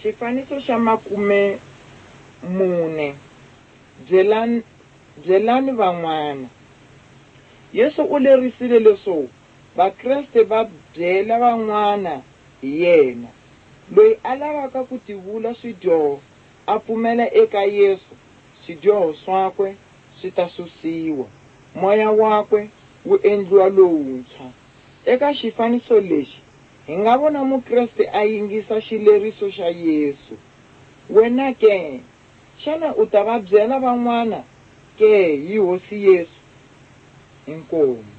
Xifaniso xa 40 byelani van'wana. Yesu u lerisile leswo Vakreste va byela van'wana hi yena. Loyi a lavaka ku tivula swidyoho a pfumela eka Yesu, swidyoho swakwe swi ta susiwa, moya wakwe wu endliwa lowuntshwa. Eka xifaniso lexi hi nga vona Mukreste a yingisa xileriso xa Yesu. Wena ke, xana u ta va byela van'wana ke hi Hosi Yesu? Inkomu.